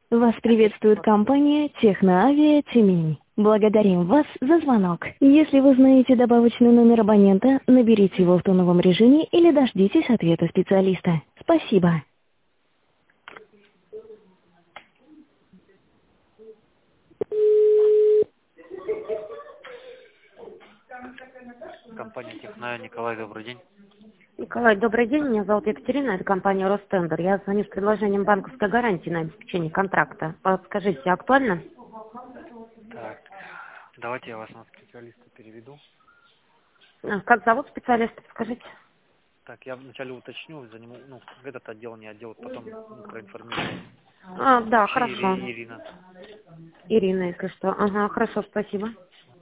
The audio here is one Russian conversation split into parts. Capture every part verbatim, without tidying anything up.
Вас приветствует компания «Техноавиа Тюмень». Благодарим вас за звонок. Если вы знаете добавочный номер абонента, наберите его в тоновом режиме или дождитесь ответа специалиста. Спасибо. Компания Техная, Николай, добрый день. Николай, добрый день. Меня зовут Екатерина, это компания Ростендер. Я звоню с предложением банковской гарантии на обеспечение контракта. Подскажите, актуально? Так, давайте я вас на специалиста переведу. А, Как зовут специалиста, подскажите? Так, я вначале уточню, за ним, ну, этот отдел, не отдел, потом ну, проинформирую. А, да, Вообще хорошо. Ири- Ирина. Ирина, если что. Ага, хорошо, спасибо.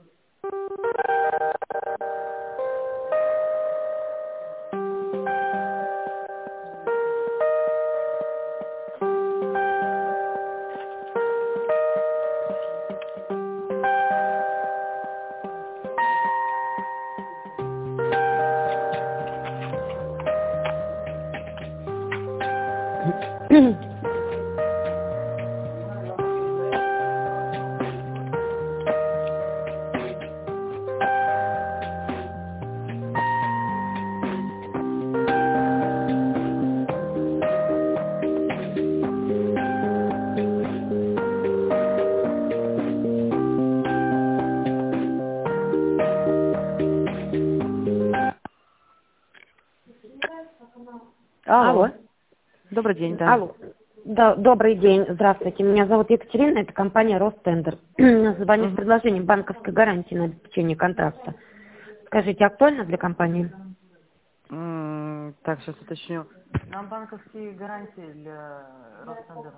Алло. Алло. Добрый день, да. Алло. Да, добрый день. Здравствуйте. Меня зовут Екатерина, это компания Ростендер. Звоню с Мгм. предложением банковской гарантии на обеспечение контракта. Скажите, актуально для компании? М, Так, сейчас уточню. Нам банковские гарантии для Ростендера.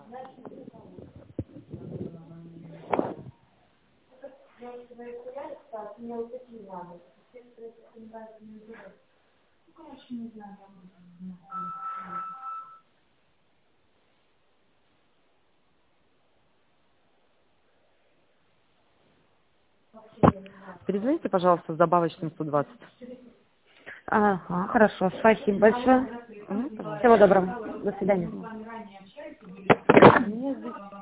Перезвоните, пожалуйста, с добавочным сто двадцать. Ага, хорошо. Спасибо большое. Мгм, пожалуйста. Всего доброго. До свидания. Мне здесь